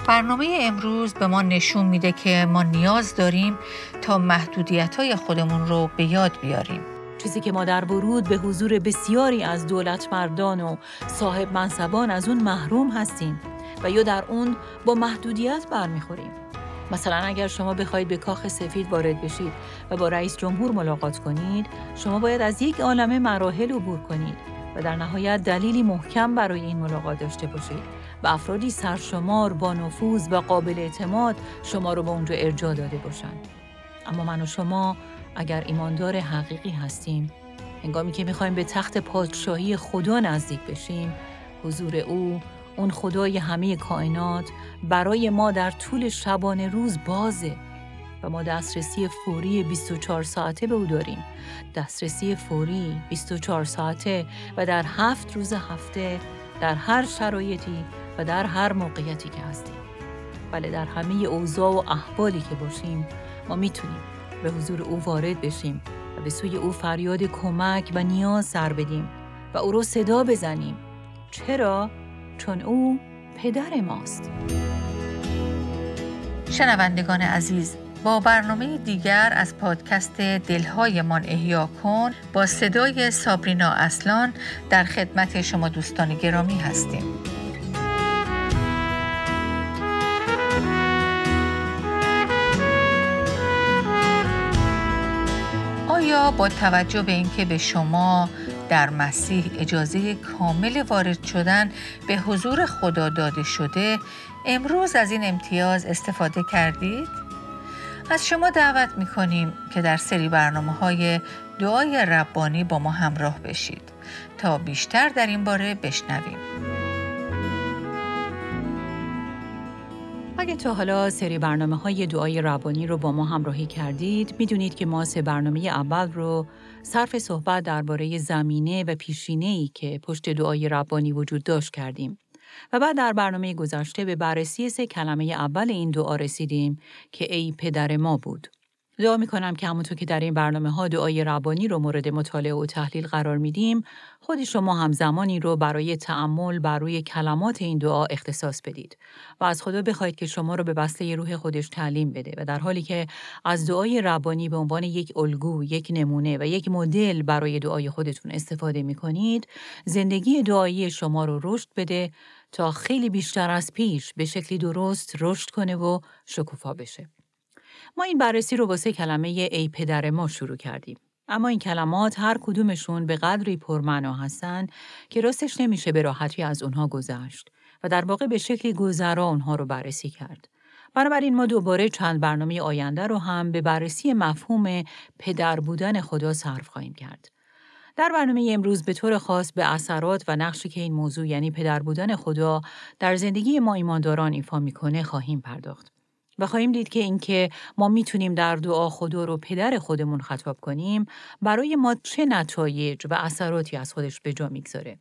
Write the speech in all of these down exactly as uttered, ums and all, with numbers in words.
برنامه امروز به ما نشون میده که ما نیاز داریم تا محدودیت‌های خودمون رو به یاد بیاریم. چیزی که ما در ورود به حضور بسیاری از دولتمردان و صاحب منصبان از اون محروم هستیم و یا در اون با محدودیت برمیخوریم. مثلا اگر شما بخواید به کاخ سفید وارد بشید و با رئیس جمهور ملاقات کنید، شما باید از یک عالمه مراحل عبور کنید و در نهایت دلیلی محکم برای این ملاقات داشته باشید و افرادی سرشمار با نفوذ و قابل اعتماد شما رو به اونجا ارجاع داده باشند. اما من و شما اگر ایماندار حقیقی هستیم، هنگامی که میخوایم به تخت پادشاهی خدا نزدیک بشیم، حضور او، اون خدای همه کائنات، برای ما در طول شبانه روز بازه و ما دسترسی فوری بیست و چهار ساعته به او داریم. دسترسی فوری بیست و چهار ساعته و در هفت روز هفته، در هر شرایطی و در هر موقعیتی که هستیم. بله، در همه اوضاع و احوالی که باشیم، ما میتونیم به حضور او وارد بشیم و به سوی او فریاد کمک و نیاز سر بدیم و او رو صدا بزنیم. چرا؟ چون او پدر ماست. شنوندگان عزیز، با برنامه دیگر از پادکست دلهایمان احیا کن با صدای سابرینا اصلان در خدمت شما دوستان گرامی هستیم. آیا با توجه به اینکه به شما در مسیح اجازه کامل وارد شدن به حضور خدا داده شده، امروز از این امتیاز استفاده کردید؟ از شما دعوت می‌کنیم که در سری برنامه‌های دعای ربانی با ما همراه بشید تا بیشتر در این باره بشنویم. اگه تا حالا سری برنامه‌های دعای ربانی رو با ما همراهی کردید، می‌دونید که ما سه برنامه اول رو صرف صحبت درباره زمینه و پیشینه‌ای که پشت دعای ربانی وجود داشت کردیم. و بعد در برنامه گذشته به بررسی سه کلمه اول این دعا رسیدیم که ای پدر ما بود. دعا می‌کنم که همونطور که در این برنامه‌ها دعای ربانی رو مورد مطالعه و تحلیل قرار میدیم، خود شما هم زمانی رو برای تأمل بر روی کلمات این دعا اختصاص بدید و از خدا بخواید که شما رو به وسیله روح خودش تعلیم بده و در حالی که از دعای ربانی به عنوان یک الگو، یک نمونه و یک مدل برای دعای خودتون استفاده می‌کنید، زندگی دعایی شما رو رشد بده تا خیلی بیشتر از پیش به شکلی درست رشد کنه و شکوفا بشه. ما این بررسی رو با سه کلمه ای پدر ما شروع کردیم. اما این کلمات هر کدومشون به قدری پرمعنا هستن که راستش نمیشه به راحتی از اونها گذشت و در واقع به شکلی گذرا اونها رو بررسی کرد. بنابراین ما دوباره چند برنامه آینده رو هم به بررسی مفهوم پدر بودن خدا صرف خواهیم کرد. در برنامه امروز به طور خاص به اثرات و نقشی که این موضوع یعنی پدر بودن خدا در زندگی ما ایمانداران ایفا میکنه خواهیم پرداخت. و خواهیم دید که اینکه ما میتونیم در دعا خدا رو پدر خودمون خطاب کنیم برای ما چه نتایج و اثراتی از خودش به جا میگذاره.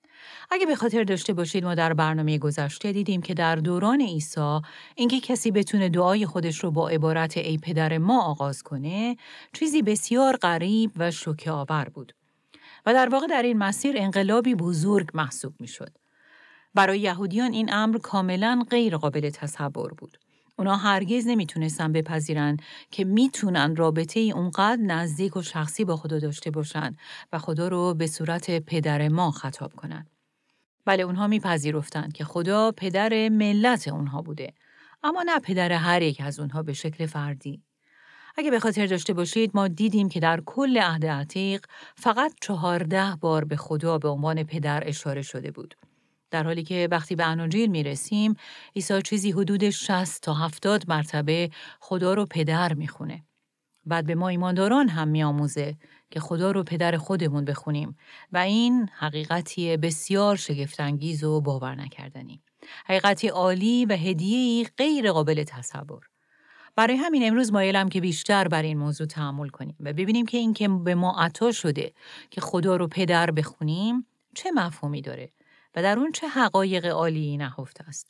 اگه به خاطر داشته باشید ما در برنامه گذشته دیدیم که در دوران عیسی اینکه کسی بتونه دعای خودش رو با عبارت ای پدر ما آغاز کنه چیزی بسیار غریب و شوکه آور بود. و در واقع در این مسیر انقلابی بزرگ محسوب میشد. برای یهودیان این امر کاملاً غیر قابل تصور بود. اونا هرگز نمیتونستن بپذیرن که میتونن رابطه اونقدر نزدیک و شخصی با خدا داشته باشن و خدا رو به صورت پدر ما خطاب کنن. بله، اونها میپذیرفتن که خدا پدر ملت اونها بوده، اما نه پدر هر یک از اونها به شکل فردی. اگه به خاطر داشته باشید ما دیدیم که در کل عهد عتیق فقط چهارده بار به خدا به عنوان پدر اشاره شده بود. در حالی که وقتی به اناجیل می رسیم، عیسی چیزی حدود شصت تا هفتاد مرتبه خدا رو پدر می خونه. بعد به ما ایمانداران هم می آموزه که خدا رو پدر خودمون بخونیم و این حقیقتی بسیار شگفت‌انگیز و باور نکردنی. حقیقتی عالی و هدیه‌ای غیر قابل تصور. برای همین امروز مایلم که بیشتر بر این موضوع تأمل کنیم و ببینیم که این که به ما عطا شده که خدا رو پدر بخونیم چه مفهومی داره و در اون چه حقایق عالی نهفته است.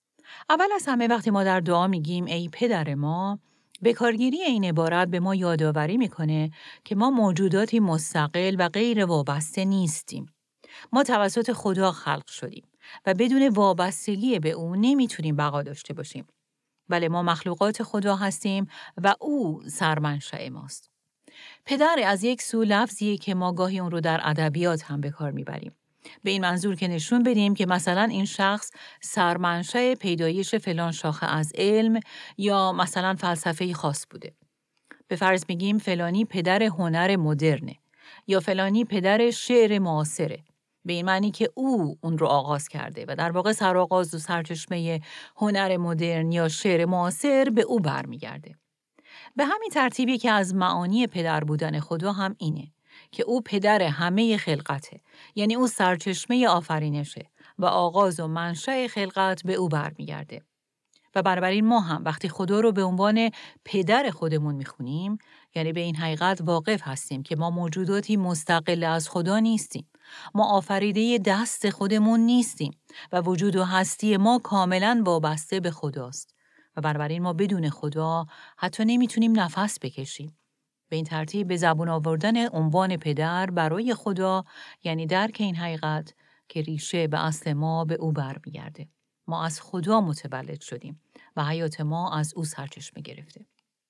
اول از همه وقتی ما در دعا میگیم ای پدر ما، به کارگیری این عبارت به ما یادآوری میکنه که ما موجوداتی مستقل و غیر وابسته نیستیم. ما توسط خدا خلق شدیم و بدون وابستگی به او نمیتونیم بقا داشته باشیم. بله، ما مخلوقات خدا هستیم و او سرمنشأ ماست. پدر از یک سو لفظیه که ما گاهی اون رو در ادبیات هم به کار میبریم. به این منظور که نشون بدیم که مثلا این شخص سرمنشأ پیدایش فلان شاخه از علم یا مثلا فلسفه خاص بوده. به فرض میگیم فلانی پدر هنر مدرنه یا فلانی پدر شعر معاصره. به این معنی که او اون رو آغاز کرده و در واقع سرآغاز و سرچشمه هنر مدرن یا شعر معاصر به او برمیگرده. به همین ترتیبی که از معانی پدر بودن خدا هم اینه که او پدر همه خلقته، یعنی او سرچشمه آفرینشه و آغاز و منشأ خلقت به او برمیگرده. و بنابراین ما هم وقتی خدا رو به عنوان پدر خودمون میخونیم، یعنی به این حقیقت واقف هستیم که ما موجوداتی مستقل از خدا نیستیم. ما آفریده دست خودمون نیستیم و وجود و هستی ما کاملاً وابسته به خداست. و بنابراین ما بدون خدا حتی نمیتونیم نفس بکشیم. به این ترتیب به زبون آوردن عنوان پدر برای خدا یعنی درک این حقیقت که ریشه به اصل ما به او برمیگرده. ما از خدا متولد شدیم و حیات ما از او سرچشمه گرفته.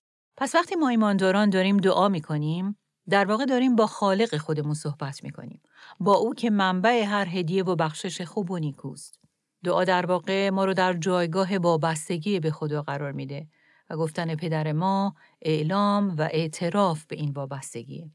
پس وقتی ما ایمانداران داریم دعا میکنیم، در واقع داریم با خالق خودمون صحبت میکنیم، با او که منبع هر هدیه و بخشش خوب و نیکوست. دعا در واقع ما رو در جایگاه وابستگی به خدا قرار میده و گفتن پدر ما اعلام و اعتراف به این وابستگی.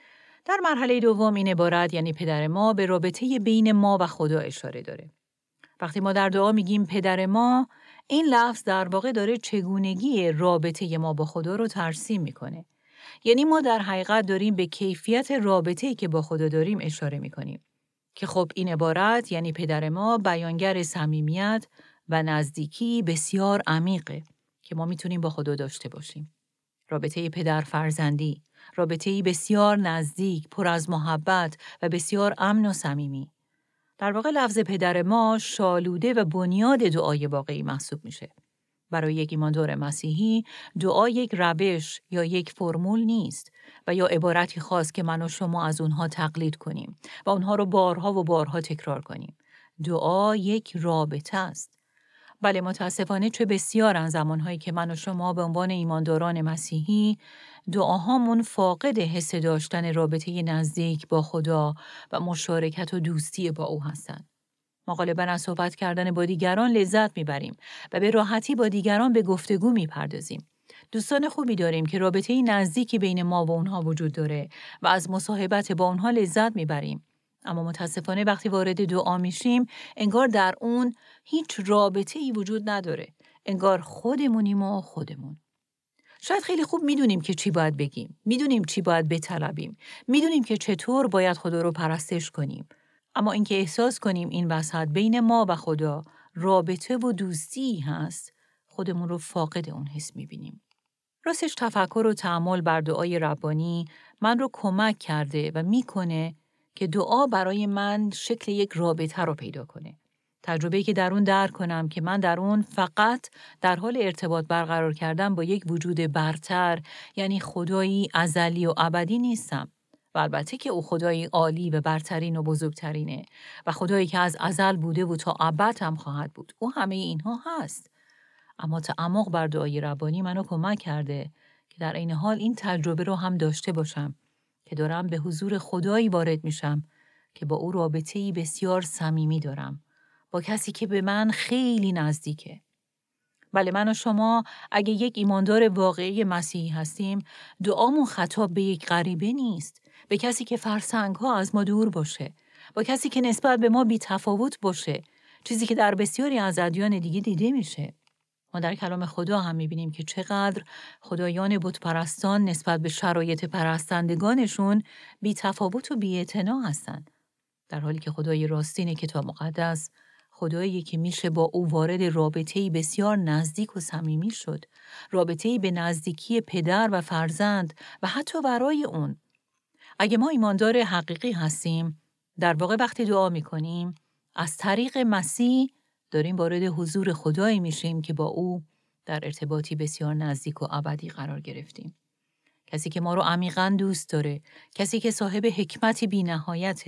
در مرحله دوم این عبارت یعنی پدر ما به رابطه بین ما و خدا اشاره داره. وقتی ما در دعا میگیم پدر ما، این لفظ در واقع داره چگونگی رابطه ما با خدا رو ترسیم میکنه. یعنی ما در حقیقت داریم به کیفیت رابطه‌ای که با خدا داریم اشاره میکنیم. که خب این عبارت یعنی پدر ما بیانگر صمیمیت و نزدیکی بسیار عمیقه که ما میتونیم با خدا داشته باشیم. رابطه پدر فرزندی، رابطه‌ای بسیار نزدیک، پر از محبت و بسیار امن و صمیمی. در واقع لفظ پدر ما شالوده و بنیاد دعای واقعی محسوب میشه. برای یک ایماندار مسیحی دعا یک روش یا یک فرمول نیست و یا عبارتی خاص که من و شما از اونها تقلید کنیم و اونها رو بارها و بارها تکرار کنیم. دعا یک رابطه است. بله، متاسفانه چه بسیارن زمانهایی که من و شما به عنوان ایمانداران مسیحی دعاهامون فاقد حس داشتن رابطه نزدیک با خدا و مشارکت و دوستی با او هستند. ما غالباً از صحبت کردن با دیگران لذت میبریم و به راحتی با دیگران به گفتگو میپردازیم. دوستان خوبی داریم که رابطه نزدیکی بین ما و اونها وجود داره و از مصاحبت با اونها لذت میبریم. اما متاسفانه وقتی وارد دعا میشیم انگار در اون هیچ رابطه‌ای وجود نداره. انگار خودمونیم و خودمون. شاید خیلی خوب میدونیم که چی باید بگیم، میدونیم چی باید بطلبیم، میدونیم که چطور باید خدا رو پرستش کنیم. اما اینکه احساس کنیم این وسط بین ما و خدا رابطه و دوستی هست، خودمون رو فاقد اون حس میبینیم. راستش تفکر و تأمل بر دعای ربانی من رو کمک کرده و میکنه که دعا برای من شکل یک رابطه رو پیدا کنه. تجربه‌ای که در اون درک کنم که من در اون فقط در حال ارتباط برقرار کردن با یک وجود برتر، یعنی خدایی ازلی و ابدی نیستم. و البته که او خدایی عالی و برترین و بزرگترینه و خدایی که از ازل بوده و تا ابد هم خواهد بود. او همه اینها هست. اما تعمق بر دعای ربانی منو کمک کرده که در این حال این تجربه رو هم داشته باشم که دارم به حضور خدایی وارد میشم که با او رابطه‌ای بسیار صمیمی دارم، با کسی که به من خیلی نزدیکه. بله، من و شما اگه یک ایماندار واقعی مسیحی هستیم، دعامون خطاب به یک غریبه نیست، به کسی که فرسنگ‌ها از ما دور باشه، با کسی که نسبت به ما بی تفاوت باشه، چیزی که در بسیاری از ادیان دیگه دیده میشه. ما در کلام خدا هم میبینیم که چقدر خدایان بت پرستان نسبت به شرایط پرستندگانشون بی تفاوت و بی اعتنا هستند. در حالی که خدای راستین کتاب مقدس خدایی که میشه با او وارد رابطه‌ای بسیار نزدیک و صمیمی شد، رابطه‌ای به نزدیکی پدر و فرزند و حتی برای اون. اگه ما ایماندار حقیقی هستیم، در واقع وقتی دعا میکنیم، از طریق مسیح داریم وارد حضور خدایی میشیم که با او در ارتباطی بسیار نزدیک و ابدی قرار گرفتیم. کسی که ما رو عمیقاً دوست داره، کسی که صاحب حکمتی بی نهایته،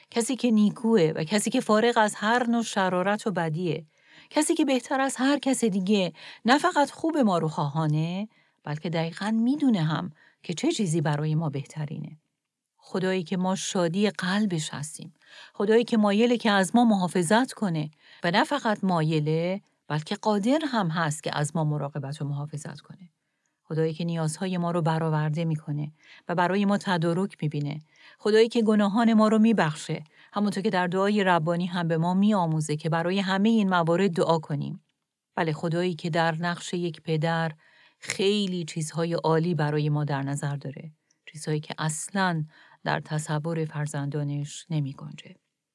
کسی که نیکوه و کسی که فارغ از هر نوع شرارت و بدیه، کسی که بهتر از هر کس دیگه نه فقط خوب ما رو خواهانه، بلکه دقیقاً میدونه هم که چه چیزی برای ما بهترینه. خدایی که ما شادی قلبش هستیم. خدایی که مایله که از ما محافظت کنه و نه فقط مایله بلکه قادر هم هست که از ما مراقبت و محافظت کنه. خدایی که نیازهای ما رو برآورده میکنه و برای ما تدارک میبینه. خدایی که گناهان ما رو میبخشه. همونطور که در دعای ربانی هم به ما میآموزه که برای همه این موارد دعا کنیم. بله، خدایی که در نقش یک پدر خیلی چیزهای عالی برای ما در نظر داره. چیزهایی که اصلاً در تصور فرزندانش نمی گنجه.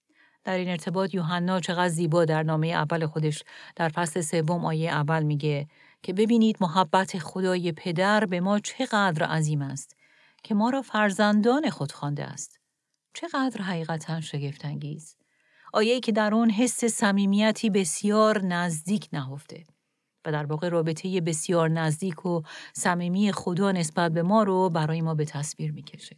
در این ارتباط یوحنا چقدر زیبا در نامه اول خودش در فصل سوم آیه اول میگه که ببینید محبت خدای پدر به ما چقدر عظیم است که ما را فرزندان خود خوانده است. چقدر حقیقتاً شگفت انگیز. آیه‌ای که در اون حس صمیمیتی بسیار نزدیک نهفته و در واقع رابطه بسیار نزدیک و صمیمی خدا نسبت به ما رو برای ما به تصویر میکشه.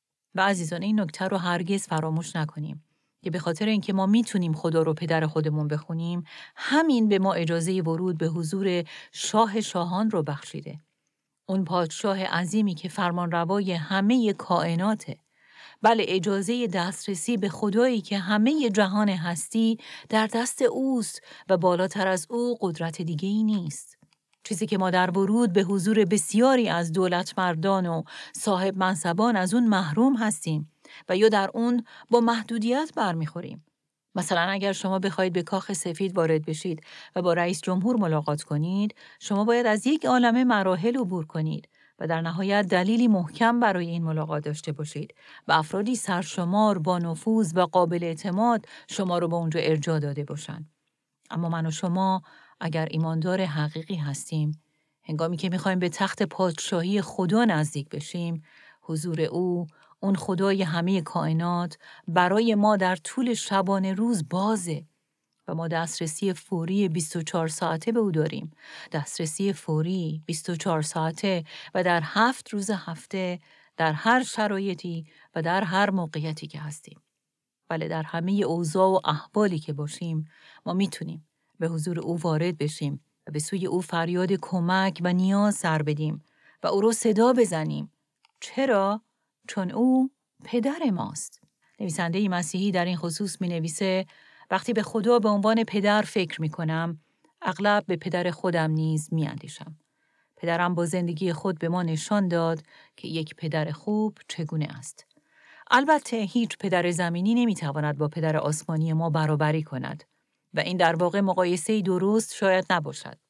و عزیزان، این نکته رو هرگز فراموش نکنیم که به خاطر اینکه ما میتونیم خدا رو پدر خودمون بخونیم، همین به ما اجازه ورود به حضور شاه شاهان رو بخشیده. اون پادشاه عظیمی که فرمانروای همه کائناته. بله، اجازه دسترسی به خدایی که همه جهان هستی در دست اوست و بالاتر از او قدرت دیگه ای نیست. چیزی که ما در ورود به حضور بسیاری از دولتمردان و صاحب منصبان از اون محروم هستیم و یا در اون با محدودیت برمیخوریم. مثلا اگر شما بخواید به کاخ سفید وارد بشید و با رئیس جمهور ملاقات کنید، شما باید از یک عالمه مراحل عبور کنید و در نهایت دلیلی محکم برای این ملاقات داشته باشید و افرادی سرشمار با نفوذ و قابل اعتماد شما رو به اونجا ارجاع داده باشند. اما من و شما اگر ایماندار حقیقی هستیم، هنگامی که میخوایم به تخت پادشاهی خدا نزدیک بشیم، حضور او، اون خدای همه کائنات، برای ما در طول شبانه روز بازه و ما دسترسی فوری بیست و چهار ساعته به او داریم. دسترسی فوری بیست و چهار ساعته و در هفت روز هفته، در هر شرایطی و در هر موقعیتی که هستیم. بله، در همه اوضاع و احوالی که باشیم، ما میتونیم به حضور او وارد بشیم و به سوی او فریاد کمک و نیاز سر بدیم و او رو صدا بزنیم. چرا؟ چون او پدر ماست. نویسنده مسیحی در این خصوص می نویسه وقتی به خدا به عنوان پدر فکر می کنم، اغلب به پدر خودم نیز می اندیشم. پدرم با زندگی خود به ما نشان داد که یک پدر خوب چگونه است. البته هیچ پدر زمینی نمی تواند با پدر آسمانی ما برابری کند و این در واقع مقایسه‌ای درست شاید نباشد.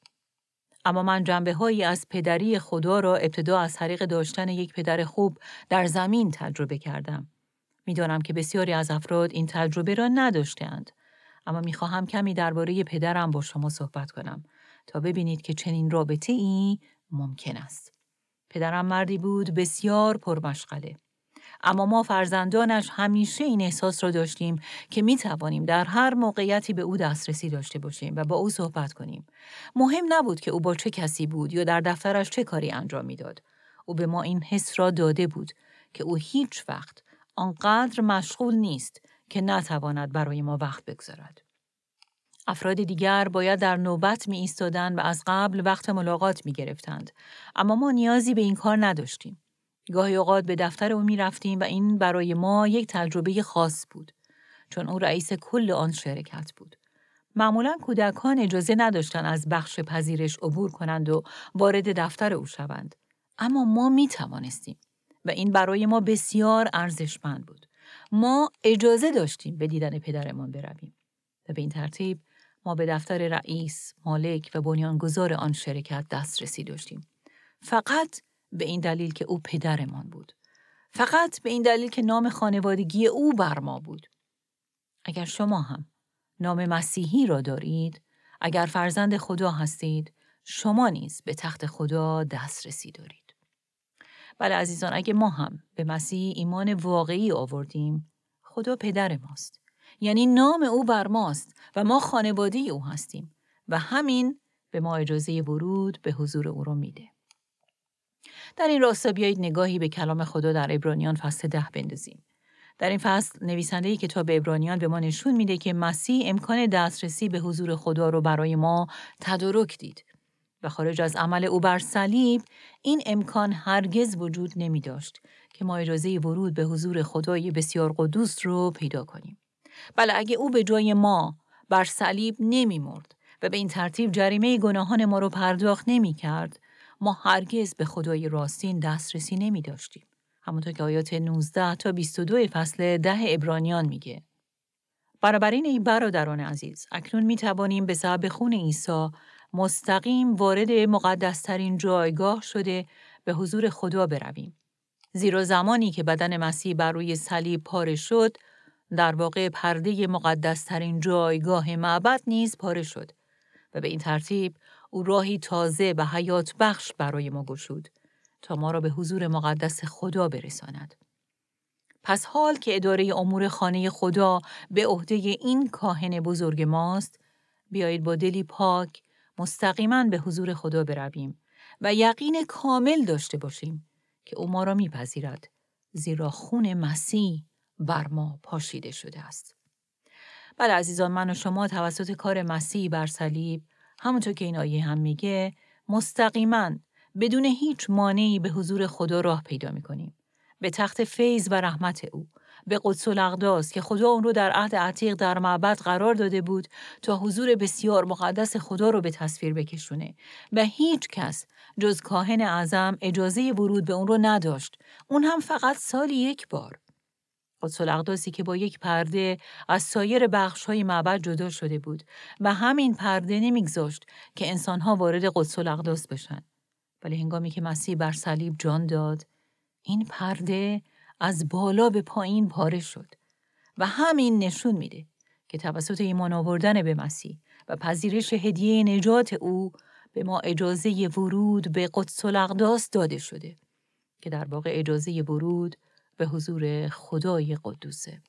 اما من جنبه‌هایی از پدری خدا را ابتدا از طریق داشتن یک پدر خوب در زمین تجربه کردم. می‌دانم که بسیاری از افراد این تجربه را نداشته‌اند، اما می‌خواهم کمی درباره پدرم با شما صحبت کنم تا ببینید که چنین رابطه‌ای ممکن است. پدرم مردی بود بسیار پرمشغله. اما ما فرزندانش همیشه این احساس را داشتیم که می توانیم در هر موقعیتی به او دسترسی داشته باشیم و با او صحبت کنیم. مهم نبود که او با چه کسی بود یا در دفترش چه کاری انجام می داد. او به ما این حس را داده بود که او هیچ وقت آنقدر مشغول نیست که نتواند برای ما وقت بگذارد. افراد دیگر باید در نوبت می ایستادند و از قبل وقت ملاقات می گرفتند. اما ما نیازی به این کار نداشتیم. گاهی اوقات به دفتر او می رفتیم و این برای ما یک تجربه خاص بود، چون او رئیس کل آن شرکت بود. معمولاً کودکان اجازه نداشتند از بخش پذیرش عبور کنند و وارد دفتر او شوند. اما ما می توانستیم و این برای ما بسیار ارزشمند بود. ما اجازه داشتیم به دیدن پدرمان برویم و به این ترتیب ما به دفتر رئیس، مالک و بنیانگذار آن شرکت دسترسی داشتیم. فقط به این دلیل که او پدرمان بود. فقط به این دلیل که نام خانوادگی او بر ما بود. اگر شما هم نام مسیحی را دارید، اگر فرزند خدا هستید، شما نیز به تخت خدا دسترسی دارید. بله عزیزان، اگه ما هم به مسیح ایمان واقعی آوردیم، خدا پدر ماست. یعنی نام او بر ماست و ما خانواده او هستیم و همین به ما اجازه ورود به حضور او رو میده. در این راستا بیایید نگاهی به کلام خدا در عبرانیان فصل ده بندازیم. در این فصل نویسنده کتاب عبرانیان به ما نشون میده که مسیح امکان دسترسی به حضور خدا رو برای ما تدارک دید و خارج از عمل او بر صلیب این امکان هرگز وجود نمی داشت که ما اجازه ورود به حضور خدای بسیار قدوس رو پیدا کنیم. بله، اگه او به جای ما بر صلیب نمی مرد و به این ترتیب جریمه گناهان ما رو پرداخت نمی کرد، ما هرگز به خدای راستین دسترسی نمی داشتیم. همونطور که آیات نوزده تا بیست و دو فصل ده عبرانیان میگه. بنابراین ای برادران عزیز، اکنون می توانیم به سبب خون عیسی مستقیم وارد مقدسترین جایگاه شده به حضور خدا برویم. زیرا زمانی که بدن مسیح بر روی صلیب پاره شد، در واقع پرده مقدسترین جایگاه معبد نیز پاره شد و به این ترتیب او راهی تازه و حیات بخش برای ما گشود تا ما را به حضور مقدس خدا برساند. پس حال که اداره امور خانه خدا به عهده این کاهن بزرگ ماست، بیایید با دلی پاک مستقیما به حضور خدا برویم و یقین کامل داشته باشیم که او ما را میپذیرد، زیرا خون مسیح بر ما پاشیده شده است. بله عزیزان، من و شما توسط کار مسیح بر صلیب، همونطور که این آیه هم میگه، مستقیما بدون هیچ مانعی به حضور خدا راه پیدا میکنیم. به تخت فیض و رحمت او، به قدس الاقداس که خدا اون رو در عهد عتیق در معبد قرار داده بود تا حضور بسیار مقدس خدا رو به تصویر بکشونه و هیچ کس جز کاهن اعظم اجازه ورود به اون رو نداشت، اون هم فقط سالی یک بار. قدس الاقداسی که با یک پرده از سایر بخش‌های معبد جدا شده بود و همین پرده نمیگذاشت که انسان‌ها وارد قدس الاقداس بشن. ولی هنگامی که مسیح بر صلیب جان داد، این پرده از بالا به پایین پاره شد و همین نشون میده که توسط ایمان آوردن به مسیح و پذیرش هدیه نجات او به ما اجازه ورود به قدس الاقداس داده شده که در واقع اجازه ورود به حضور خدای قدوسه.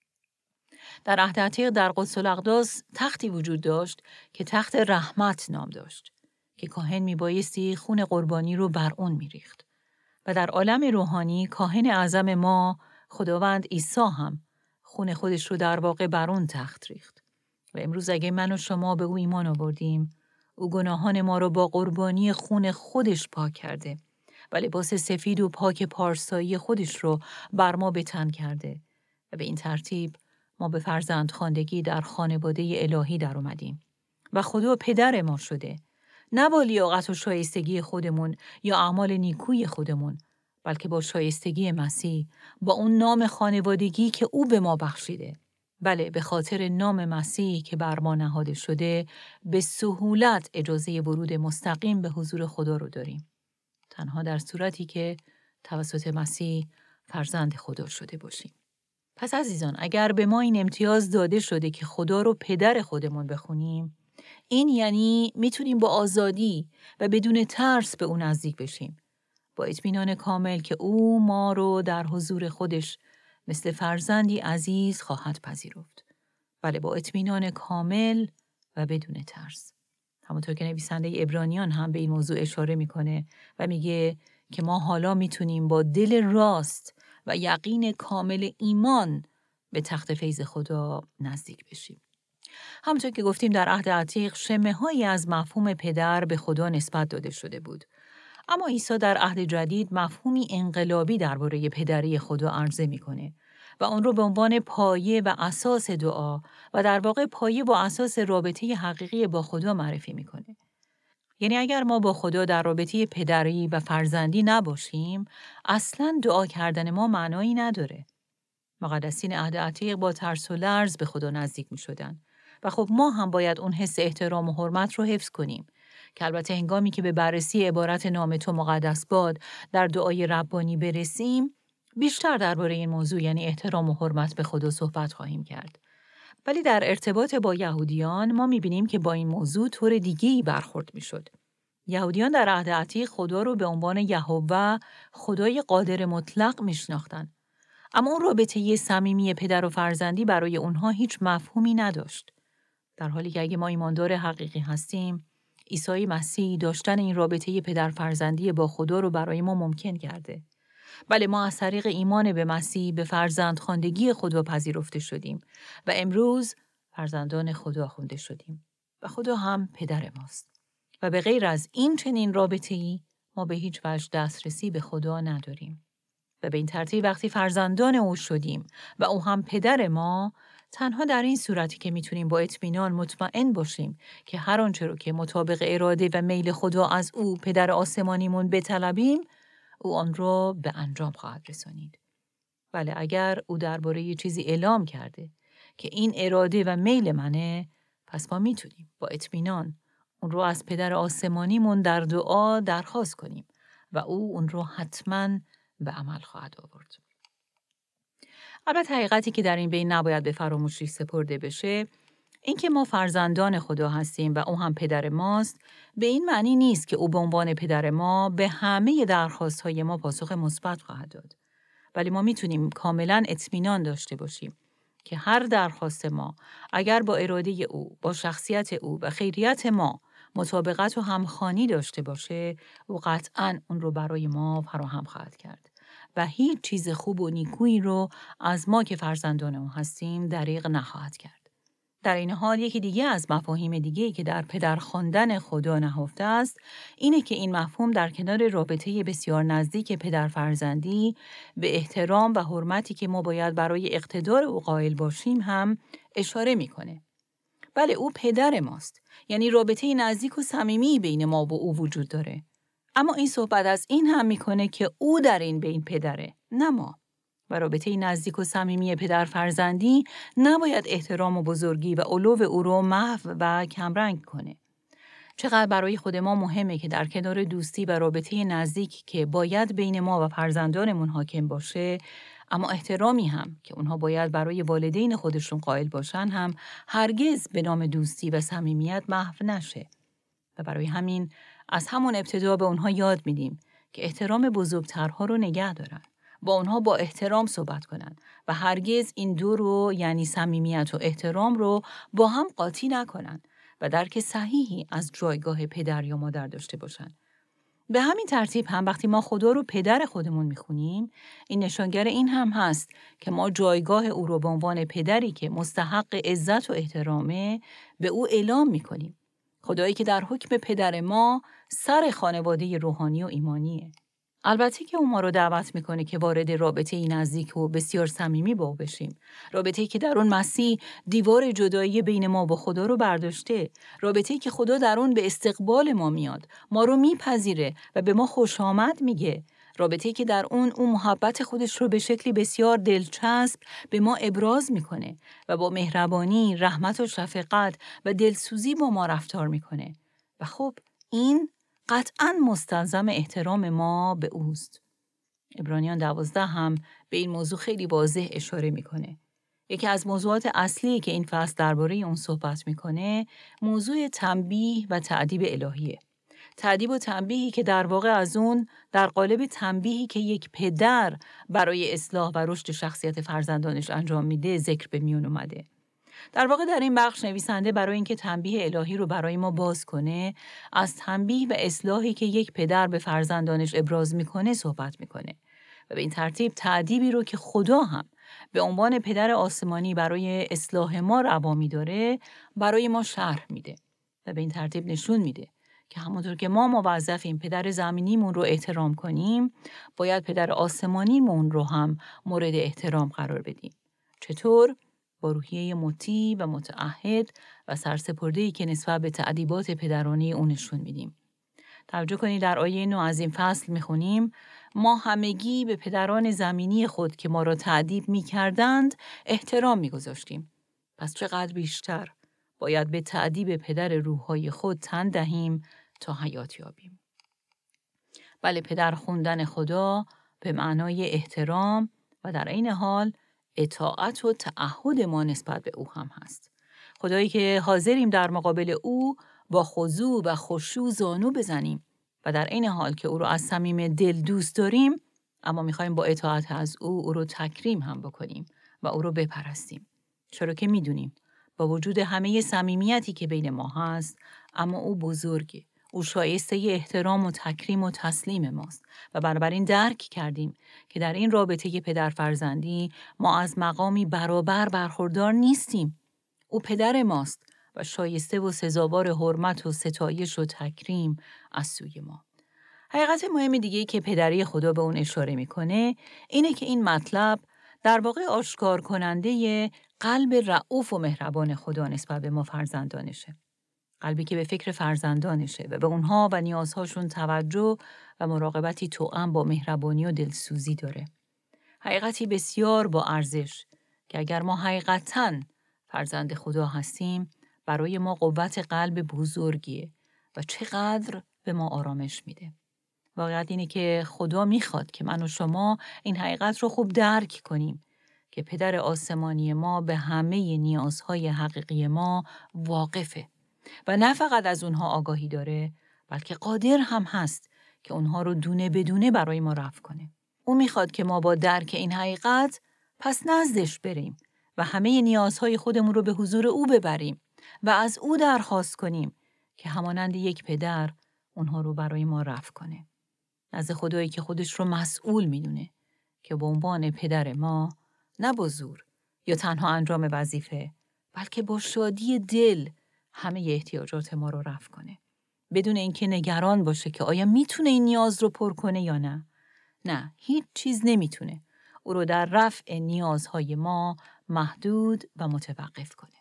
در عهد عتیق در قدس الاقداس تختی وجود داشت که تخت رحمت نام داشت که کاهن میبایستی خون قربانی رو بر اون میریخت. و در عالم روحانی کاهن اعظم ما خداوند عیسی هم خون خودش رو در واقع بر اون تخت ریخت. و امروز اگه من و شما به او ایمان آوردیم، او گناهان ما رو با قربانی خون خودش پاک کرده و لباس سفید و پاک پارسایی خودش رو بر ما به تن کرده و به این ترتیب ما به فرزندخواندگی در خانواده الهی در اومدیم و خدا پدر ما شده، نه با لیاقت و شایستگی خودمون یا اعمال نیکوی خودمون، بلکه با شایستگی مسیح، با اون نام خانوادگی که او به ما بخشیده. بله، به خاطر نام مسیح که بر ما نهاده شده، به سهولت اجازه ورود مستقیم به حضور خدا رو داریم. تنها در صورتی که توسط مسیح فرزند خدا شده باشیم. پس عزیزان، اگر به ما این امتیاز داده شده که خدا رو پدر خودمون بخونیم، این یعنی میتونیم با آزادی و بدون ترس به اون نزدیک بشیم، با اطمینان کامل که او ما رو در حضور خودش مثل فرزندی عزیز خواهد پذیرفت. بله، با اطمینان کامل و بدون ترس. همونطور که نویسنده عبرانیان هم به این موضوع اشاره میکنه و میگه که ما حالا میتونیم با دل راست و یقین کامل ایمان به تخت فیض خدا نزدیک بشیم. همونطور که گفتیم در عهد عتیق شمه‌هایی از مفهوم پدر به خدا نسبت داده شده بود. اما عیسی در عهد جدید مفهومی انقلابی درباره پدری خدا عرضه میکنه و اون رو به عنوان پایه و اساس دعا و در واقع پایه و اساس رابطه حقیقی با خدا معرفی میکنه. یعنی اگر ما با خدا در رابطه پدری و فرزندی نباشیم، اصلاً دعا کردن ما معنایی نداره. مقدسین عهد عتیق با ترس و لرز به خدا نزدیک میشدن و خب ما هم باید اون حس احترام و حرمت رو حفظ کنیم که البته هنگامی که به بررسی عبارت نام تو مقدس باد در دعای ربانی برسیم، بیشتر درباره این موضوع یعنی احترام و حرمت به خدا صحبت خواهیم کرد. ولی در ارتباط با یهودیان ما می‌بینیم که با این موضوع طور دیگه‌ای برخورد می‌شد. یهودیان در عهد عتیق خدا رو به عنوان یهوه، خدای قادر مطلق می‌شناختند. اما اون رابطه صمیمی پدر و فرزندی برای اونها هیچ مفهومی نداشت. در حالی که اگه ما ایماندار حقیقی هستیم، عیسی مسیح داشتن این رابطه پدر فرزندی با خدا رو برای ما ممکن کرده بله، ما از طریق ایمان به مسیح به فرزندخواندگی خدا پذیرفته شدیم و امروز فرزندان خدا خوانده شدیم و خدا هم پدر ماست. و به غیر از این چنین رابطه‌ای ما به هیچ وجه دسترسی به خدا نداریم. و به این ترتیب وقتی فرزندان او شدیم و او هم پدر ما، تنها در این صورتی که میتونیم با اطمینان مطمئن باشیم که هر آنچه رو که مطابق اراده و میل خدا از او پدر آسمانیمون بطلبیم، او آن را به انجام خواهد رسانید. بله، اگر او درباره یه چیزی اعلام کرده که این اراده و میل منه، پس ما میتونیم با اطمینان اون رو از پدر آسمانیمون در دعا درخواست کنیم و او اون رو حتماً به عمل خواهد آورد. البته حقیقتی که در این بین نباید به فراموشی سپرده بشه، اینکه ما فرزندان خدا هستیم و او هم پدر ماست، به این معنی نیست که او به عنوان پدر ما به همه درخواست‌های ما پاسخ مثبت خواهد داد. ولی ما میتونیم کاملاً اطمینان داشته باشیم که هر درخواست ما اگر با اراده او، با شخصیت او و خیریت ما مطابقت و همخوانی داشته باشه، او قطعاً اون رو برای ما فراهم خواهد کرد و هیچ چیز خوب و نیکویی رو از ما که فرزندان او هستیم دریغ نخواهد کرد. در این حال یکی دیگه از مفاهیم دیگه‌ای که در پدر خواندن خدا نهفته است، اینه که این مفهوم در کنار رابطه بسیار نزدیک پدر فرزندی به احترام و حرمتی که ما باید برای اقتدار او قائل باشیم هم اشاره میکنه. بله، او پدر ماست، یعنی رابطه نزدیک و صمیمی بین ما و او وجود داره. اما این صحبت از این هم میکنه که او در این بین پدره، نه ما. و رابطه نزدیک و صمیمی پدر فرزندی نباید احترام و بزرگی و علو او رو محو و کمرنگ کنه. چقدر برای خود ما مهمه که در کنار دوستی و رابطه نزدیک که باید بین ما و فرزندانمون حاکم باشه، اما احترامی هم که اونها باید برای والدین خودشون قائل باشن هم هرگز به نام دوستی و صمیمیت محو نشه. و برای همین از همون ابتدا به اونها یاد میدیم که احترام بزرگترها رو نگه دارن، با اونها با احترام صحبت کنن و هرگز این دو رو، یعنی صمیمیت و احترام رو با هم قاطی نکنن و درک صحیحی از جایگاه پدر یا مادر داشته باشن. به همین ترتیب هم وقتی ما خدا رو پدر خودمون میخونیم، این نشانگر این هم هست که ما جایگاه او رو به عنوان پدری که مستحق عزت و احترامه به او اعلام میکنیم. خدایی که در حکم پدر ما سر خانواده روحانی و ایمانیه. البته که اون ما رو دعوت میکنه که وارد رابطه‌ای نزدیک و بسیار صمیمی با او بشیم. رابطه‌ای که در اون مسیح دیوار جدایی بین ما و خدا رو برداشته. رابطه‌ای که خدا در اون به استقبال ما میاد، ما رو میپذیره و به ما خوش آمد میگه. رابطه‌ای که در اون اون محبت خودش رو به شکلی بسیار دلچسب به ما ابراز میکنه و با مهربانی، رحمت و شفقت و دلسوزی با ما رفتار میکنه. و خب این قطعاً مستلزم احترام ما به اوست. عبرانیان دوازده هم به این موضوع خیلی واضح اشاره میکنه. یکی از موضوعات اصلی که این فصل درباره اون صحبت میکنه، موضوع تنبیه و تأدیب الهیه. تأدیب و تنبیهی که در واقع از اون در قالب تنبیهی که یک پدر برای اصلاح و رشد شخصیت فرزندانش انجام میده ذکر به میون اومده. در واقع در این بخش نویسنده برای اینکه تنبیه الهی رو برای ما باز کنه، از تنبیه و اصلاحی که یک پدر به فرزندانش ابراز میکنه صحبت میکنه و به این ترتیب تأدیبی رو که خدا هم به عنوان پدر آسمانی برای اصلاح ما روا می‌داره برای ما شرح میده و به این ترتیب نشون میده که همونطور که ما موظفیم پدر زمینیمون رو احترام کنیم، باید پدر آسمانیمون رو هم مورد احترام قرار بدیم. چطور؟ با روحیه مطیع و متعهد و سرسپرده‌ای که نسبت به تأدیبات پدرانه اون نشون میدیم. توجه کنید در آیه نه از این فصل میخونیم: ما همگی به پدران زمینی خود که ما را تأدیب میکردند احترام میگذاشتیم. پس چقدر بیشتر باید به تأدیب پدر روحای خود تن دهیم تا حیات یابیم. بله، پدر خوندن خدا به معنای احترام و در عین حال اطاعت و تعهد ما نسبت به او هم هست. خدایی که حاضریم در مقابل او با خضوع و خشوع زانو بزنیم و در عین حال که او رو از صمیم دل دوست داریم، اما میخوایم با اطاعت از او او رو تکریم هم بکنیم و او رو بپرستیم. چرا که میدونیم با وجود همه صمیمیتی که بین ما هست، اما او بزرگه. او شایسته احترام و تکریم و تسلیم ماست و بنابراین درک کردیم که در این رابطه پدر فرزندی ما از مقامی برابر برخوردار نیستیم. او پدر ماست و شایسته و سزاوار حرمت و ستایش و تکریم از سوی ما. حقیقت مهم دیگه‌ای که پدری خدا به اون اشاره میکنه اینه که این مطلب در واقع آشکار کننده قلب رئوف و مهربان خدا نسبت به ما فرزندانشه. قلبی که به فکر فرزندانشه و به اونها و نیازهاشون توجه و مراقبتی توأم با مهربانی و دلسوزی داره. حقیقتی بسیار با ارزش که اگر ما حقیقتاً فرزند خدا هستیم برای ما قوت قلب بزرگیه و چقدر به ما آرامش میده. واقعیت اینه که خدا میخواد که من و شما این حقیقت رو خوب درک کنیم که پدر آسمانی ما به همه نیازهای حقیقی ما واقفه و نه فقط از اونها آگاهی داره بلکه قادر هم هست که اونها رو دونه بدونه برای ما رفع کنه. او میخواد که ما با درک این حقیقت پس نزدش بریم و همه نیازهای خودمون رو به حضور او ببریم و از او درخواست کنیم که همانند یک پدر اونها رو برای ما رفع کنه. نزد خدایی که خودش رو مسئول میدونه که به عنوان پدر ما نه با زور یا تنها انجام وظیفه بلکه با شادی دل همه احتیاجات ما رو رفع کنه. بدون اینکه نگران باشه که آیا میتونه این نیاز رو پر کنه یا نه. نه، هیچ چیز نمیتونه او رو در رفع نیازهای ما محدود و متوقف کنه.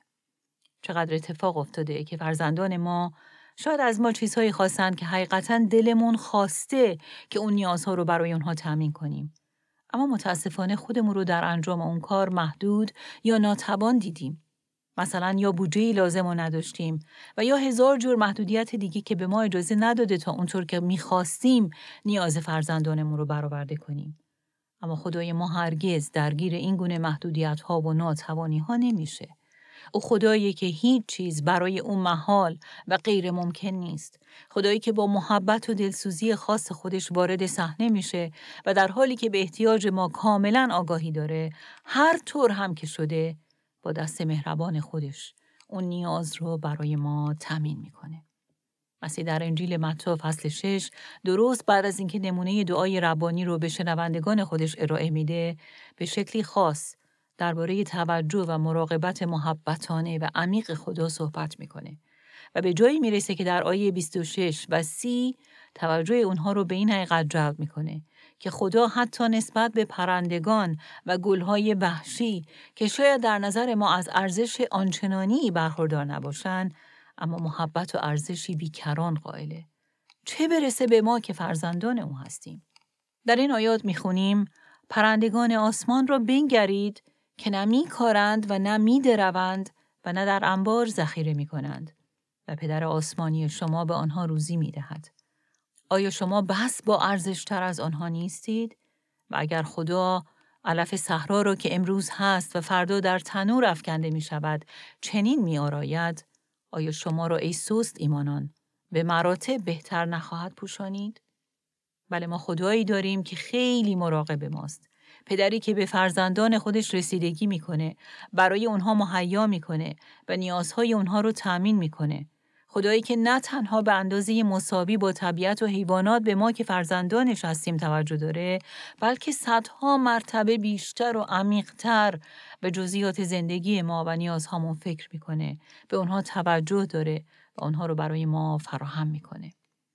چقدر اتفاق افتاده که فرزندان ما شاید از ما چیزهایی خواستن که حقیقتاً دلمون خواسته که اون نیازها رو برای اونها تامین کنیم. اما متاسفانه خودمون رو در انجام اون کار محدود یا ناتوان دیدیم. مثلا یا بودجه‌ای لازم رو نداشتیم و یا هزار جور محدودیت دیگه که به ما اجازه نداده تا اونطور که میخواستیم نیاز فرزندانمون رو برآورده کنیم. اما خدای ما هرگز درگیر این گونه محدودیت‌ها و ناتوانی‌ها نمیشه. او خدایی که هیچ چیز برای اون محال و غیر ممکن نیست. خدایی که با محبت و دلسوزی خاص خودش وارد صحنه میشه و در حالی که به احتیاج ما کاملا آگاهی داره، هر طور هم که شده با دست مهربان خودش اون نیاز رو برای ما تامین میکنه. مسیح در انجیل متی فصل شش درست بعد از اینکه نمونه دعای ربانی رو به شنوندگان خودش ارائه میده، به شکلی خاص درباره توجه و مراقبت محبتانه و عمیق خدا صحبت میکنه و به جایی میرسه که در آیه بیست و شش و سی توجه اونها رو به این حقیقت جلب میکنه که خدا حتی نسبت به پرندگان و گلهای وحشی که شاید در نظر ما از ارزش آنچنانی برخوردار نباشن، اما محبت و ارزشی بیکران قائله. چه برسه به ما که فرزندان او هستیم. در این آیات میخونیم پرندگان آسمان را بنگرید که نه میکارند و نه میدروند و نه در انبار ذخیره میکنند و پدر آسمانی شما به آنها روزی میدهد. آیا شما بس با ارزش تر از آنها نیستید؟ و اگر خدا علف صحرا را که امروز هست و فردا در تنور افکنده می شود چنین می آراید، آیا شما را ای سست ایمانان به مراتب بهتر نخواهد پوشانید؟ بله، ما خدایی داریم که خیلی مراقب ماست. پدری که به فرزندان خودش رسیدگی میکنه، برای اونها مهیا میکنه و نیازهای اونها رو تامین میکنه. خدایی که نه تنها به اندازه مساوی با طبیعت و حیوانات به ما که فرزندانش هستیم توجه داره، بلکه صدها مرتبه بیشتر و عمیق‌تر به جزئیات زندگی ما و نیازهامون فکر میکنه. به اونها توجه داره و اونها رو برای ما فراهم میکنه.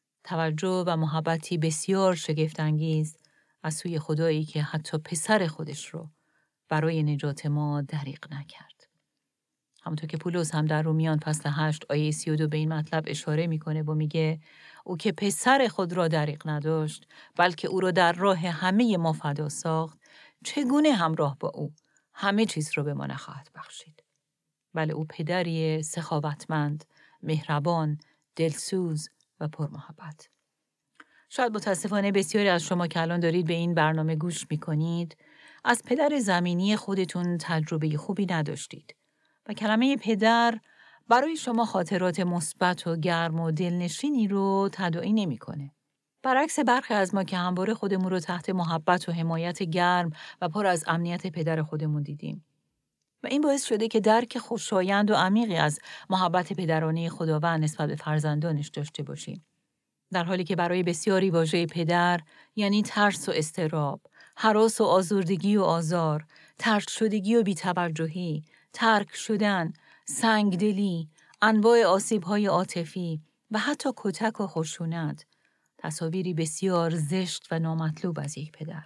توجه و محبتی بسیار شگفت‌انگیز از سوی خدایی که حتی پسر خودش رو برای نجات ما دریغ نکرد. همونطور که پولس هم در رومیان فصل هشت آیه سی و دو به این مطلب اشاره میکنه و میگه او که پسر خود را دریغ نداشت بلکه او را در راه همه ما فدا ساخت، چگونه همراه با او همه چیز رو به ما نخواهد بخشید. بله، او پدری سخاوتمند، مهربان، دلسوز و پرمحبت. شاید متاسفانه بسیاری از شما که الان دارید به این برنامه گوش میکنید از پدر زمینی خودتون تجربه خوبی نداشتید و کلمه پدر برای شما خاطرات مثبت و گرم و دلنشینی رو تداعی نمیکنه. برعکس برخی از ما که همواره خودمون رو تحت محبت و حمایت گرم و پر از امنیت پدر خودمون دیدیم و این باعث شده که درک خوشایند و عمیقی از محبت پدرانه خداوند نسبت به فرزندانش داشته باشیم. در حالی که برای بسیاری واژه پدر یعنی ترس و اضطراب، هراس و آزردگی و آزار، ترک شدگی و بی‌توجهی، ترک شدن، سنگدلی، انواع آسیب‌های عاطفی و حتی کتک و خشونت، تصاویری بسیار زشت و نامطلوب از یک پدر.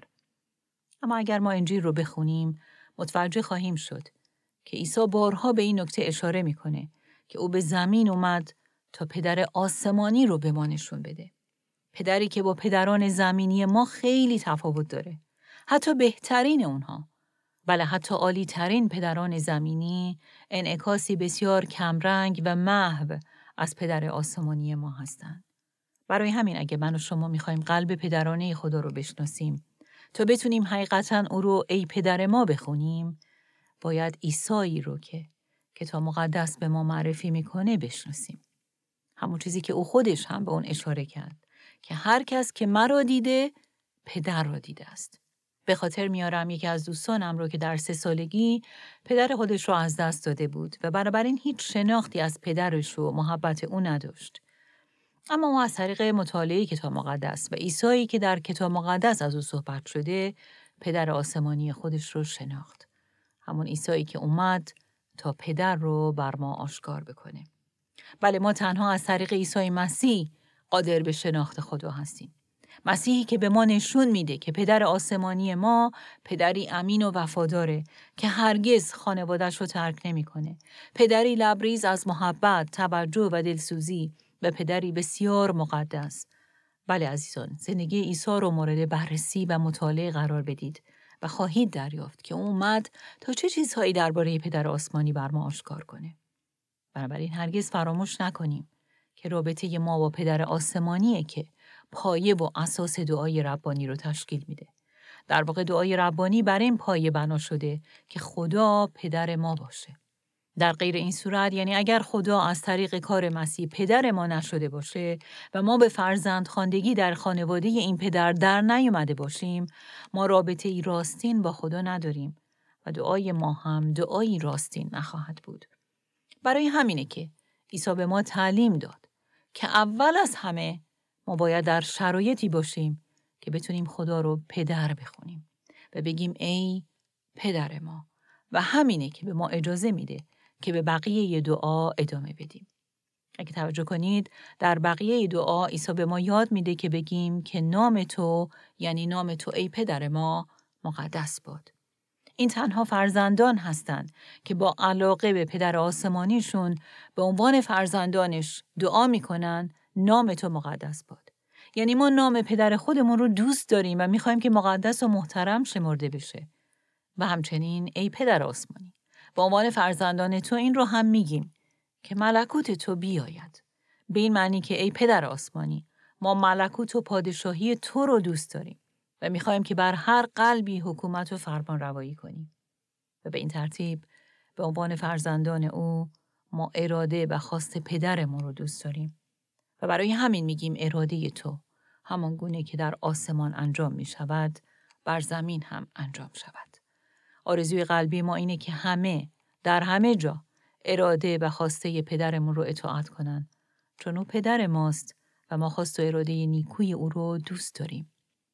اما اگر ما انجیل رو بخونیم، متوجه خواهیم شد که عیسی بارها به این نکته اشاره میکنه که او به زمین اومد تا پدر آسمانی رو به ما نشون بده. پدری که با پدران زمینی ما خیلی تفاوت داره. حتی بهترین اونها. بله حتی عالی ترین پدران زمینی انعکاسی بسیار کمرنگ و محو از پدر آسمانی ما هستند. برای همین اگه من و شما میخوایم قلب پدرانه خدا رو بشناسیم تا بتونیم حقیقتاً او رو ای پدر ما بخونیم، باید عیسایی رو که کتاب مقدس به ما معرفی میکنه بشناسیم. همون چیزی که او خودش هم به اون اشاره کرد که هر کس که مرا دیده پدر را دیده است. به خاطر میارم یکی از دوستانم رو که در سه سالگی پدر خودش رو از دست داده بود و بنابراین هیچ شناختی از پدرش و محبت او نداشت. اما او از طریق مطالعه کتاب مقدس و عیسایی که در کتاب مقدس از او صحبت شده پدر آسمانی خودش رو شناخت. همون عیسایی که اومد تا پدر رو بر ما آشکار بکنه. بله ما تنها از طریق عیسی مسیح قادر به شناخت خدا هستیم. مسیحی که به ما نشون میده که پدر آسمانی ما پدری امین و وفاداره که هرگز خانواده‌اش رو ترک نمیکنه. پدری لبریز از محبت، توجه و دلسوزی و پدری بسیار مقدس. بله عزیزان، زندگی عیسی رو مورد بررسی و مطالعه قرار بدید و خواهید دریافت که او اومد تا چه چیزهایی درباره پدر آسمانی بر ما آشکار کنه. بنابراین هرگز فراموش نکنیم که رابطه ما با پدر آسمانیه که پایه و اساس دعای ربانی رو تشکیل میده. در واقع دعای ربانی بر این پایه بنا شده که خدا پدر ما باشه. در غیر این صورت، یعنی اگر خدا از طریق کار مسیح پدر ما نشده باشه و ما به فرزند خواندگی در خانواده این پدر در نیومده باشیم، ما رابطه ای راستین با خدا نداریم و دعای ما هم دعایی راستین نخواهد بود. برای همینه که عیسی به ما تعلیم داد که اول از همه ما باید در شرایطی باشیم که بتونیم خدا رو پدر بخونیم و بگیم ای پدر ما، و همینه که به ما اجازه میده که به بقیه دعا ادامه بدیم. اگه توجه کنید در بقیه دعا عیسی به ما یاد میده که بگیم که نام تو، یعنی نام تو ای پدر ما، مقدس باد. این تنها فرزندان هستند که با علاقه به پدر آسمانیشون به عنوان فرزندانش دعا میکنن نام تو مقدس باد. یعنی ما نام پدر خودمون رو دوست داریم و میخوایم که مقدس و محترم شمرده بشه. و همچنین ای پدر آسمانی، به عنوان فرزندان تو این رو هم میگیم که ملکوت تو بیاید. به این معنی که ای پدر آسمانی، ما ملکوت و پادشاهی تو رو دوست داریم و میخوایم که بر هر قلبی حکومت و فرمان روایی کنیم. و به این ترتیب به عنوان فرزندان او ما اراده و خواست پدرمون رو دوست داریم و برای همین میگیم اراده تو همان گونه که در آسمان انجام میشود بر زمین هم انجام شود. آرزوی قلبی ما اینه که همه در همه جا اراده و خواسته پدرمون رو اطاعت کنن، چون او پدر ماست و ما خواست و اراده نیکوی او رو دوست داریم.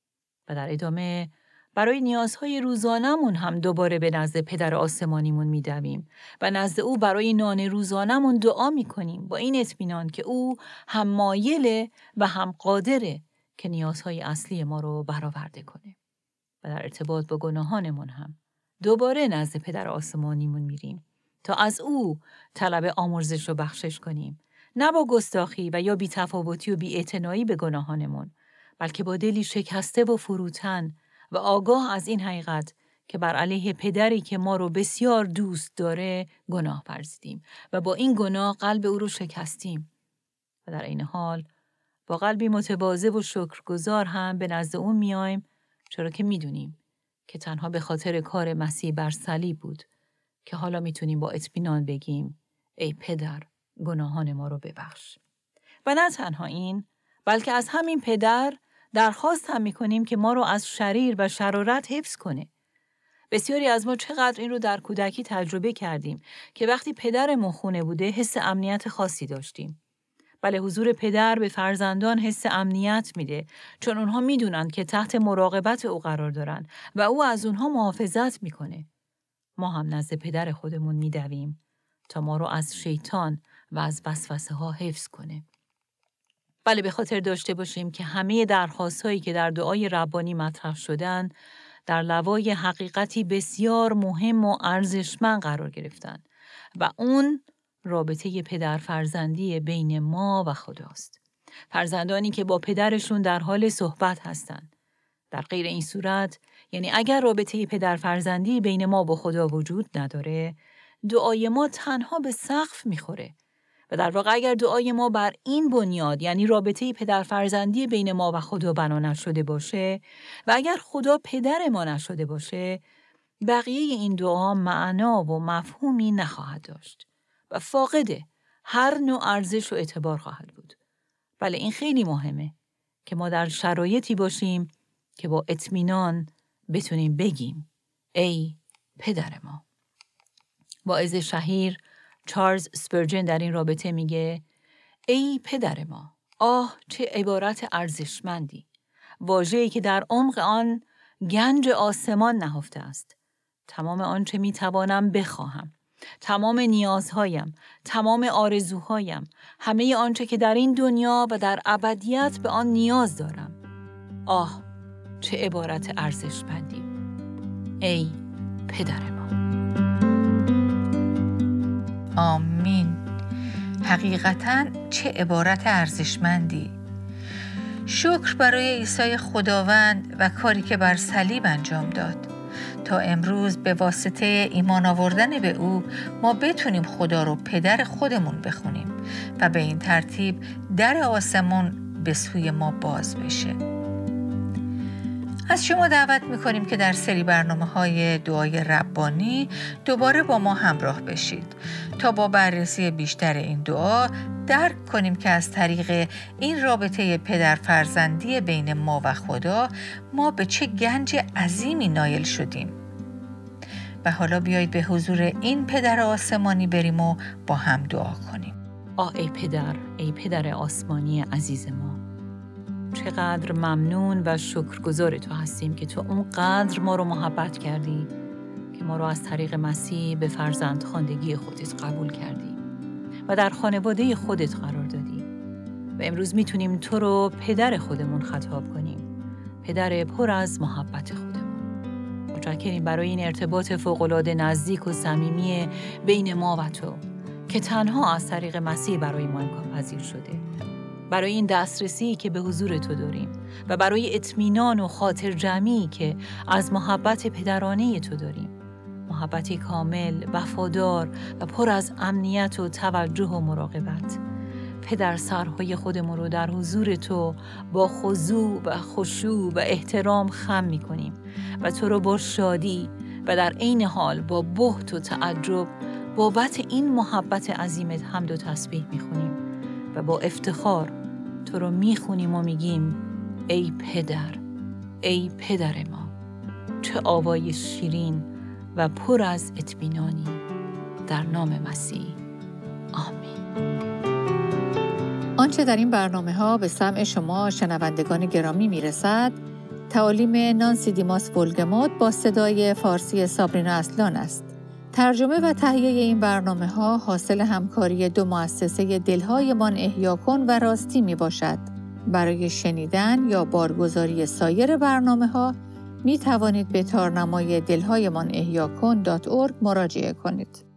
و در ادامه برای نیازهای روزانمون هم دوباره به نزد پدر آسمانیمون میدویم و نزد او برای نان روزانمون دعا میکنیم با این اطمینان که او هم مایله و هم قادره که نیازهای اصلی ما رو برآورده کنه. و در ارتباط با گناهانمون هم دوباره نزد پدر آسمانیمون میریم تا از او طلب آمرزش و بخشش کنیم، نه با گستاخی و یا بی‌تفاوتی و بی‌اعتنایی به گناهانمون، بلکه با دلی شکسته و فروتن و آگاه از این حقیقت که بر علیه پدری که ما رو بسیار دوست داره گناه ورزیدیم و با این گناه قلب او رو شکستیم. و در این حال با قلبی متواضع و شکرگزار هم به نزد اون میایم، چرا که میدونیم که تنها به خاطر کار مسیح بر صلیب بود که حالا میتونیم با اطمینان بگیم ای پدر، گناهان ما رو ببخش. و نه تنها این، بلکه از همین پدر درخواست هم میکنیم که ما رو از شریر و شرارت حفظ کنه. بسیاری از ما چقدر این رو در کودکی تجربه کردیم که وقتی پدرمون خونه بوده حس امنیت خاصی داشتیم. بله، حضور پدر به فرزندان حس امنیت میده، چون اونها میدونن که تحت مراقبت او قرار دارن و او از اونها محافظت میکنه. ما هم نزد پدر خودمون میدویم تا ما رو از شیطان و از وسوسه ها حفظ کنه. بله، به خاطر داشته باشیم که همه درخواست‌هایی که در دعای ربانی مطرح شدن در لوای حقیقتی بسیار مهم و ارزشمند قرار گرفتن و اون رابطه پدر فرزندی بین ما و خداست. فرزندانی که با پدرشون در حال صحبت هستند. در غیر این صورت، یعنی اگر رابطه پدر فرزندی بین ما با خدا وجود نداره، دعای ما تنها به سقف میخوره. و در واقع اگر دعای ما بر این بنیاد، یعنی رابطه پدر فرزندی بین ما و خدا بنا نشده باشه و اگر خدا پدر ما نشده باشه، بقیه این دعا معنا و مفهومی نخواهد داشت و فاقده هر نوع ارزش و اعتبار خواهد بود. بله، این خیلی مهمه که ما در شرایطی باشیم که با اطمینان بتونیم بگیم ای پدر ما. واعظ شهیر چارلز اسپرجن در این رابطه میگه ای پدر ما، آه چه عبارت ارزشمندی، واژه‌ای که در عمق آن گنج آسمان نهفته است. تمام آنچه میتوانم بخواهم، تمام نیازهایم، تمام آرزوهایم، همه آنچه که در این دنیا و در ابدیت به آن نیاز دارم. آه چه عبارت ارزشمندی، ای پدر ما. آمین. حقیقتاً چه عبارت ارزشمندی. شکر برای عیسی خداوند و کاری که بر صلیب انجام داد تا امروز به واسطه ایمان آوردن به او ما بتونیم خدا رو پدر خودمون بخونیم و به این ترتیب در آسمون به سوی ما باز بشه. از شما دعوت می‌کنیم که در سری برنامه‌های دعای ربانی دوباره با ما همراه بشید تا با بررسی بیشتر این دعا درک کنیم که از طریق این رابطه پدر فرزندی بین ما و خدا ما به چه گنج عظیمی نایل شدیم. و حالا بیایید به حضور این پدر آسمانی بریم و با هم دعا کنیم. آه ای پدر، ای پدر آسمانی عزیز ما، چقدر ممنون و شکرگزار تو هستیم که تو اونقدر ما رو محبت کردی که ما رو از طریق مسیح به فرزند خواندگی خودت قبول کردی و در خانواده خودت قرار دادی و امروز میتونیم تو رو پدر خودمون خطاب کنیم، پدر پر از محبت خودمون. متشکریم برای این ارتباط فوق‌العاده نزدیک و صمیمی بین ما و تو که تنها از طریق مسیح برای ما امکان پذیر شده، برای این دسترسی که به حضور تو داریم و برای اطمینان و خاطر جمعی که از محبت پدرانه تو داریم، محبتی کامل، وفادار و پر از امنیت و توجه و مراقبت. پدر، سرهای خودمون رو در حضور تو با خضوع و خشوع و احترام خم می کنیم و تو رو با شادی و در عین حال با بهت و تعجب بابت این محبت عظیمت حمد و تسبیح می خونیم و با افتخار تو رو می خونیم و می گیم ای پدر، ای پدر ما. چه آوای شیرین و پر از اطمینانی در نام مسیح. آمین. آنچه در این برنامه ها به سمع شما شنوندگان گرامی می رسد، تعالیم نانسی دیماس ولگموت با صدای فارسی سابرینا اصلان است. ترجمه و تهیه این برنامه ها حاصل همکاری دو مؤسسه دلهایمان احیا کن و راستی می باشد. برای شنیدن یا بارگزاری سایر برنامه ها می توانید به تارنمای دلهایمان احیا کن دات اورگ مراجعه کنید.